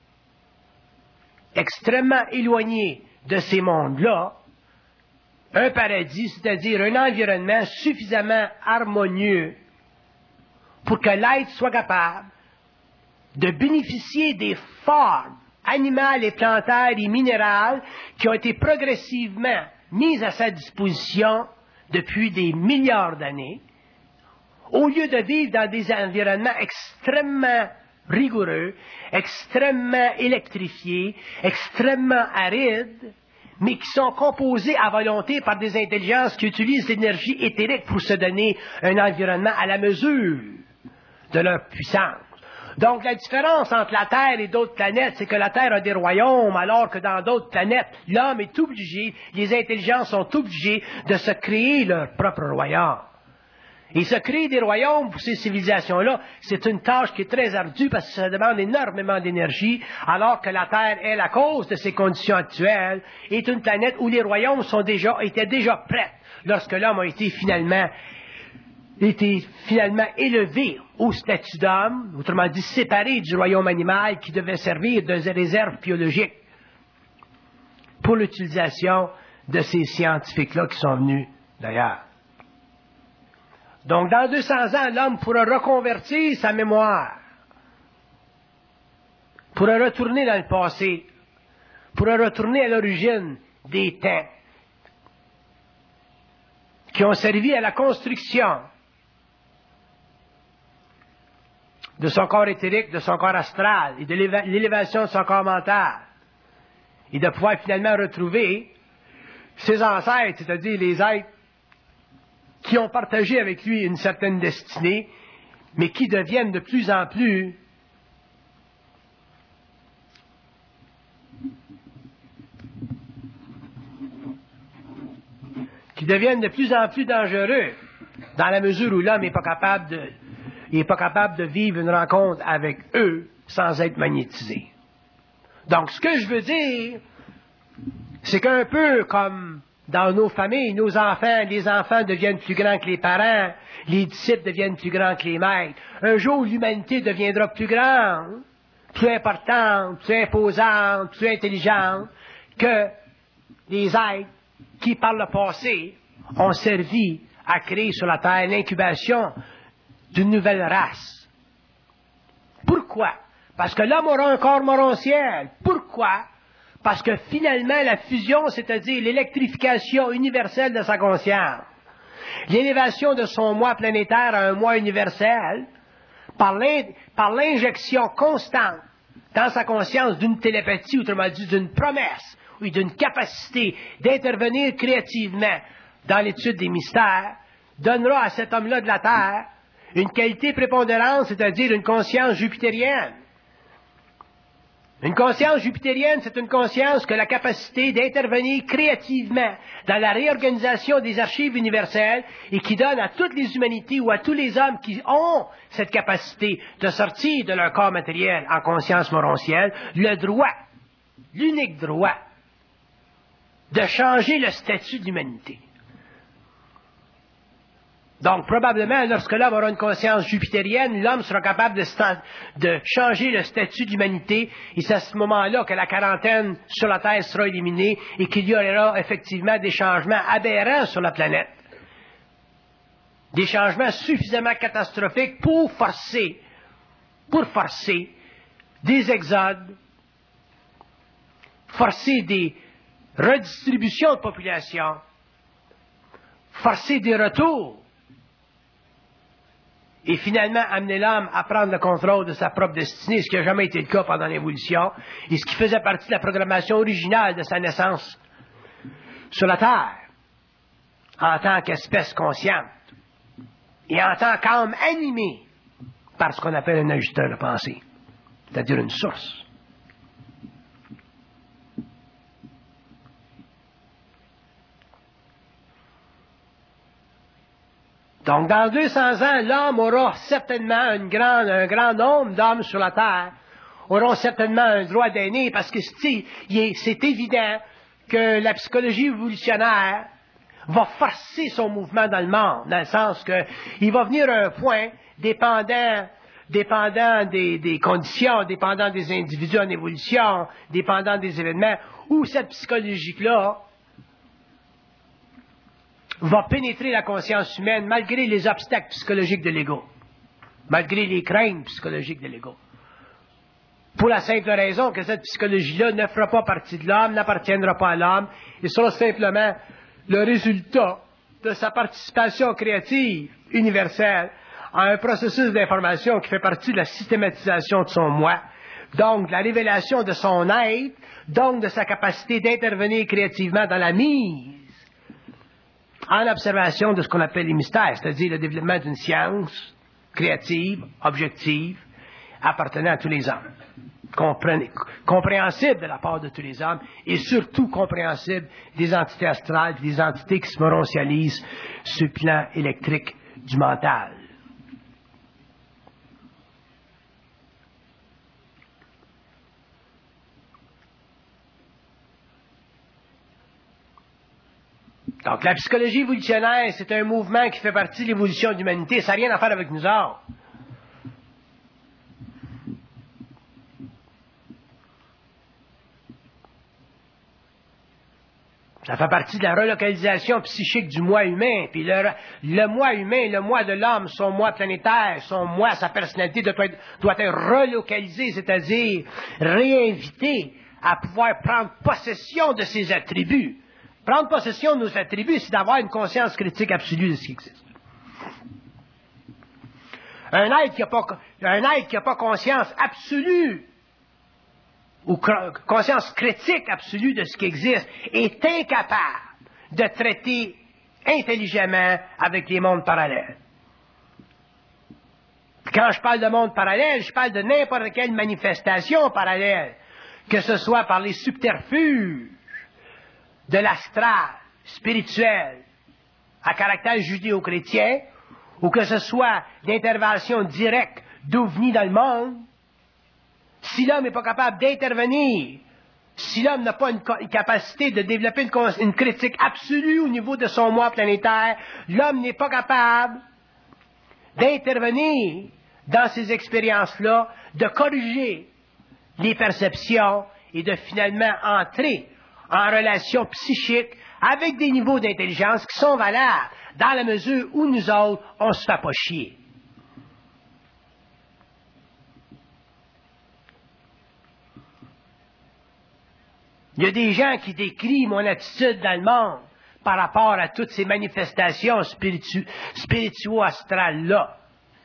extrêmement éloignée de ces mondes-là un paradis, c'est-à-dire un environnement suffisamment harmonieux pour que l'être soit capable de bénéficier des formes animales et plantaires et minérales qui ont été progressivement mises à sa disposition depuis des milliards d'années, au lieu de vivre dans des environnements extrêmement rigoureux, extrêmement électrifiés, extrêmement arides, mais qui sont composés à volonté par des intelligences qui utilisent l'énergie éthérique pour se donner un environnement à la mesure de leur puissance. Donc, la différence entre la Terre et d'autres planètes, c'est que la Terre a des royaumes, alors que dans d'autres planètes, l'homme est obligé, les intelligences sont obligées de se créer leur propre royaume. Et se créer des royaumes pour ces civilisations-là, c'est une tâche qui est très ardue parce que ça demande énormément d'énergie, alors que la Terre, elle, à cause de ses conditions actuelles, est une planète où les royaumes étaient déjà prêts lorsque l'homme a été finalement élevé au statut d'homme, autrement dit séparé du royaume animal qui devait servir de réserve biologique pour l'utilisation de ces scientifiques-là qui sont venus d'ailleurs. Donc, dans 200 ans, l'homme pourra reconvertir sa mémoire, pourra retourner dans le passé, pourra retourner à l'origine des temps qui ont servi à la construction de son corps éthérique, de son corps astral et de l'élévation de son corps mental, et de pouvoir finalement retrouver ses ancêtres, c'est-à-dire les êtres qui ont partagé avec lui une certaine destinée, mais qui deviennent de plus en plus dangereux, dans la mesure où l'homme n'est pas capable de vivre une rencontre avec eux sans être magnétisé. Donc, ce que je veux dire, c'est qu'un peu comme Dans nos familles, nos enfants, les enfants deviennent plus grands que les parents, les disciples deviennent plus grands que les maîtres. Un jour, l'humanité deviendra plus grande, plus importante, plus imposante, plus intelligente que les êtres qui, par le passé, ont servi à créer sur la Terre l'incubation d'une nouvelle race. Pourquoi? Parce que l'homme aura un corps morontiel. Pourquoi? Parce que finalement, la fusion, c'est-à-dire l'électrification universelle de sa conscience, l'élévation de son moi planétaire à un moi universel, par l'injection constante dans sa conscience d'une télépathie, autrement dit d'une promesse, ou d'une capacité d'intervenir créativement dans l'étude des mystères, donnera à cet homme-là de la Terre une qualité prépondérante, c'est-à-dire une conscience jupitérienne. Une conscience jupitérienne, c'est une conscience qui a la capacité d'intervenir créativement dans la réorganisation des archives universelles et qui donne à toutes les humanités ou à tous les hommes qui ont cette capacité de sortir de leur corps matériel en conscience morontielle le droit, l'unique droit, de changer le statut de l'humanité. Donc, probablement, lorsque l'homme aura une conscience jupitérienne, l'homme sera capable de changer le statut d'humanité, et c'est à ce moment-là que la quarantaine sur la Terre sera éliminée et qu'il y aura effectivement des changements aberrants sur la planète. Des changements suffisamment catastrophiques pour forcer des exodes, forcer des redistributions de population, forcer des retours, et finalement amener l'homme à prendre le contrôle de sa propre destinée, ce qui n'a jamais été le cas pendant l'évolution, et ce qui faisait partie de la programmation originale de sa naissance sur la Terre, en tant qu'espèce consciente, et en tant qu'âme animée par ce qu'on appelle un ajusteur de pensée, c'est-à-dire une source. Donc, dans 200 ans, l'homme aura certainement un grand nombre d'hommes sur la Terre, auront certainement un droit d'aîné, parce que c'est évident que la psychologie évolutionnaire va forcer son mouvement dans le monde, dans le sens qu'il va venir à un point, dépendant des conditions, dépendant des individus en évolution, dépendant des événements, où cette psychologie-là va pénétrer la conscience humaine malgré les obstacles psychologiques de l'ego, malgré les craintes psychologiques de l'ego. Pour la simple raison que cette psychologie-là ne fera pas partie de l'homme, n'appartiendra pas à l'homme, et sera simplement le résultat de sa participation créative universelle à un processus d'information qui fait partie de la systématisation de son moi, donc de la révélation de son être, donc de sa capacité d'intervenir créativement dans la mise en observation de ce qu'on appelle les mystères, c'est-à-dire le développement d'une science créative, objective, appartenant à tous les hommes, compréhensible de la part de tous les hommes, et surtout compréhensible des entités astrales, des entités qui se morontialisent sur le plan électrique du mental. Donc, la psychologie évolutionnaire, c'est un mouvement qui fait partie de l'évolution de l'humanité. Ça n'a rien à faire avec nous autres. Ça fait partie de la relocalisation psychique du moi humain. Puis le moi humain, le moi de l'homme, son moi planétaire, son moi, sa personnalité doit être relocalisée, c'est-à-dire réinvité à pouvoir prendre possession de ses attributs. Prendre possession de nos attributs, c'est d'avoir une conscience critique absolue de ce qui existe. Un être qui n'a pas conscience absolue, ou conscience critique absolue de ce qui existe, est incapable de traiter intelligemment avec les mondes parallèles. Quand je parle de monde parallèle, je parle de n'importe quelle manifestation parallèle, que ce soit par les subterfuges de l'astral, spirituel, à caractère judéo-chrétien, ou que ce soit d'intervention directe d'OVNI dans le monde, si l'homme n'est pas capable d'intervenir Si l'homme n'a pas une capacité de développer une critique absolue au niveau de son moi planétaire, l'homme n'est pas capable d'intervenir dans ces expériences-là, de corriger les perceptions et de finalement entrer en relation psychique avec des niveaux d'intelligence qui sont valables dans la mesure où nous autres, on se fait pas chier. Il y a des gens qui décrivent mon attitude dans le monde par rapport à toutes ces manifestations spirituo-astrales-là.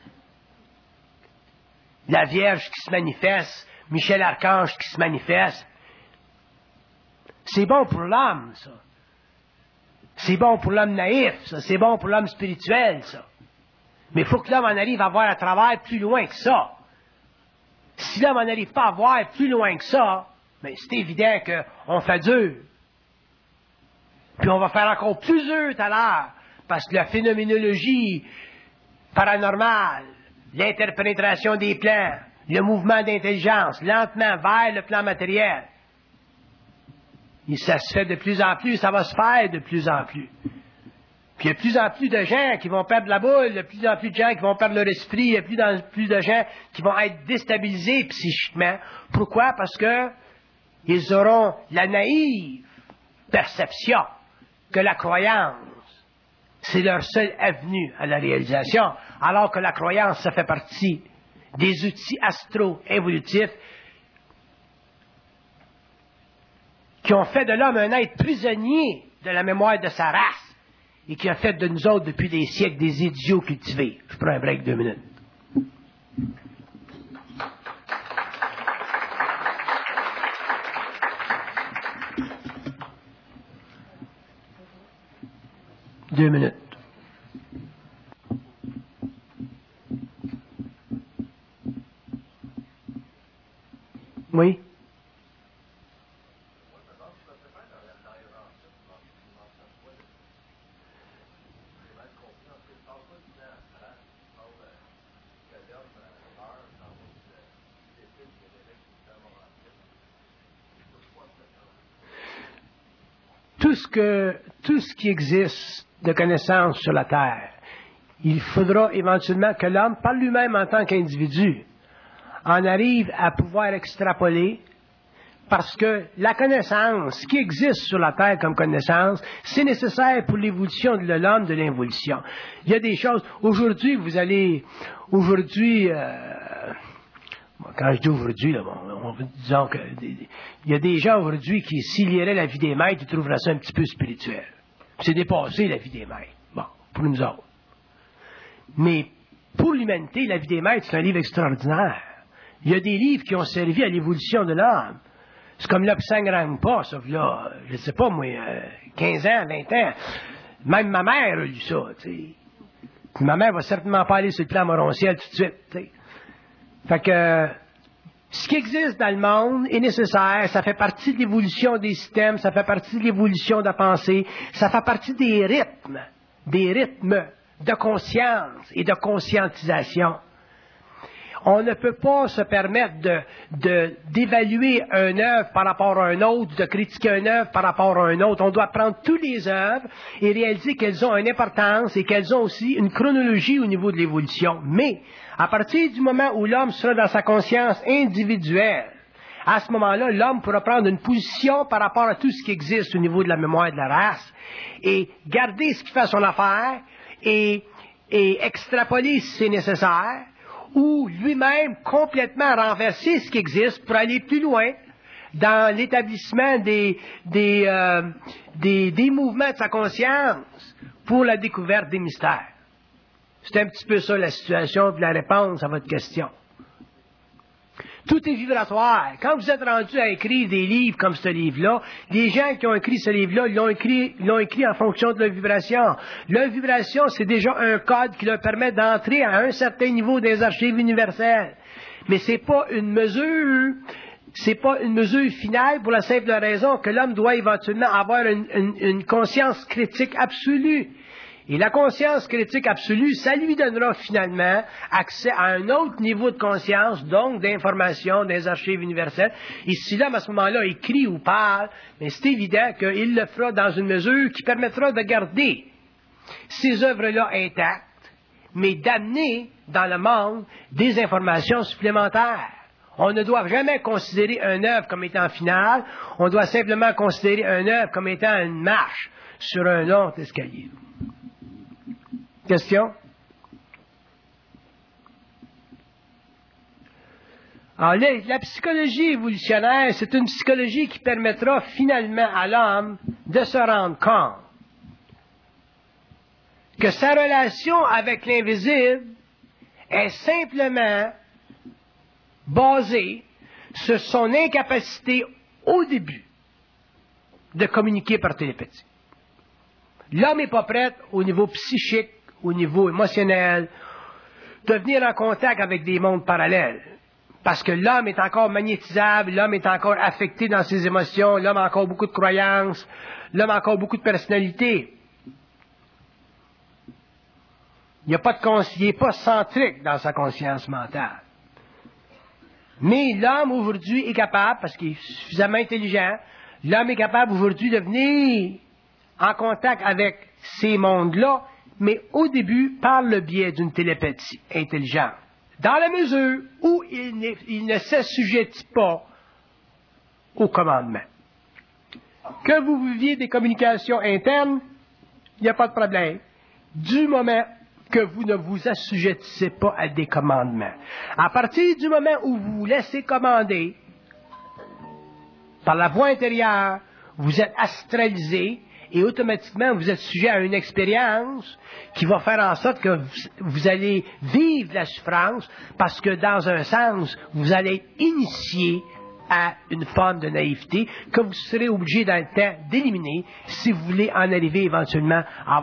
La Vierge qui se manifeste, Michel Archange qui se manifeste. C'est bon pour l'homme, ça. C'est bon pour l'homme naïf, ça. C'est bon pour l'homme spirituel, ça. Mais il faut que l'homme en arrive à voir à travers plus loin que ça. Si l'homme n'arrive pas à voir plus loin que ça, bien, c'est évident qu'on fait dur. Puis on va faire encore plus dur tout à l'heure, parce que la phénoménologie paranormale, l'interpénétration des plans, le mouvement d'intelligence, lentement vers le plan matériel, et ça se fait de plus en plus, ça va se faire de plus en plus. Puis il y a de plus en plus de gens qui vont perdre la boule, il y a de plus en plus de gens qui vont perdre leur esprit, il y a de plus en plus de gens qui vont être déstabilisés psychiquement. Pourquoi? Parce que ils auront la naïve perception que la croyance, c'est leur seule avenue à la réalisation, alors que la croyance, ça fait partie des outils astro-évolutifs qui ont fait de l'homme un être prisonnier de la mémoire de sa race et qui a fait de nous autres depuis des siècles des idiots cultivés. Je prends un break 2 minutes. Deux minutes. Oui? Tout ce qui existe de connaissances sur la Terre, il faudra éventuellement que l'homme, par lui-même en tant qu'individu, en arrive à pouvoir extrapoler, parce que la connaissance, ce qui existe sur la Terre comme connaissance, c'est nécessaire pour l'évolution de l'homme, de l'involution. Il y a des choses, aujourd'hui, quand je dis aujourd'hui, là, disons que il y a des gens aujourd'hui qui, s'ils liraient la vie des maîtres, ils trouveraient ça un petit peu spirituel. C'est dépassé, la vie des maîtres. Bon, pour nous autres. Mais pour l'humanité, la vie des maîtres, c'est un livre extraordinaire. Il y a des livres qui ont servi à l'évolution de l'homme. C'est comme l'Obsang Rangpa, ça, là, je ne sais pas, moi, 15 ans, 20 ans. Même ma mère a lu ça, tu sais. Ma mère va certainement pas aller sur le plan morontiel tout de suite, tu sais. Fait que, ce qui existe dans le monde est nécessaire, ça fait partie de l'évolution des systèmes, ça fait partie de l'évolution de la pensée, ça fait partie des rythmes de conscience et de conscientisation. On ne peut pas se permettre d'évaluer une œuvre par rapport à un autre, de critiquer une œuvre par rapport à un autre. On doit prendre toutes les œuvres et réaliser qu'elles ont une importance et qu'elles ont aussi une chronologie au niveau de l'évolution. Mais, à partir du moment où l'homme sera dans sa conscience individuelle, à ce moment-là, l'homme pourra prendre une position par rapport à tout ce qui existe au niveau de la mémoire de la race et garder ce qui fait son affaire et extrapoler si c'est nécessaire, ou lui-même complètement renverser ce qui existe pour aller plus loin dans l'établissement des mouvements de sa conscience pour la découverte des mystères. C'est un petit peu ça la situation et la réponse à votre question. Tout est vibratoire. Quand vous êtes rendu à écrire des livres comme ce livre-là, les gens qui ont écrit ce livre-là, ils l'ont écrit en fonction de leur vibration. Leur vibration, c'est déjà un code qui leur permet d'entrer à un certain niveau des archives universelles. Mais c'est pas une mesure finale pour la simple raison que l'homme doit éventuellement avoir une conscience critique absolue. Et la conscience critique absolue, ça lui donnera finalement accès à un autre niveau de conscience, donc d'information des archives universelles. Et si l'homme, à ce moment-là, écrit ou parle, mais c'est évident qu'il le fera dans une mesure qui permettra de garder ces œuvres-là intactes, mais d'amener dans le monde des informations supplémentaires. On ne doit jamais considérer une œuvre comme étant finale, on doit simplement considérer une œuvre comme étant une marche sur un long escalier. Question? Alors, la psychologie évolutionnaire, c'est une psychologie qui permettra finalement à l'homme de se rendre compte que sa relation avec l'invisible est simplement basée sur son incapacité au début de communiquer par télépathie. L'homme n'est pas prêt au niveau psychique, au niveau émotionnel, de venir en contact avec des mondes parallèles. Parce que l'homme est encore magnétisable, l'homme est encore affecté dans ses émotions, l'homme a encore beaucoup de croyances, l'homme a encore beaucoup de personnalité. Il n'est pas centrique dans sa conscience mentale. Mais l'homme aujourd'hui est capable, parce qu'il est suffisamment intelligent, l'homme est capable aujourd'hui de venir en contact avec ces mondes-là, mais au début par le biais d'une télépathie intelligente. Dans la mesure où il ne s'assujettit pas au commandement. Que vous viviez des communications internes, il n'y a pas de problème. Du moment que vous ne vous assujettissez pas à des commandements. À partir du moment où vous vous laissez commander par la voie intérieure, vous êtes astralisé et automatiquement vous êtes sujet à une expérience qui va faire en sorte que vous allez vivre la souffrance parce que dans un sens, vous allez être initié à une forme de naïveté que vous serez obligé dans le temps d'éliminer si vous voulez en arriver éventuellement à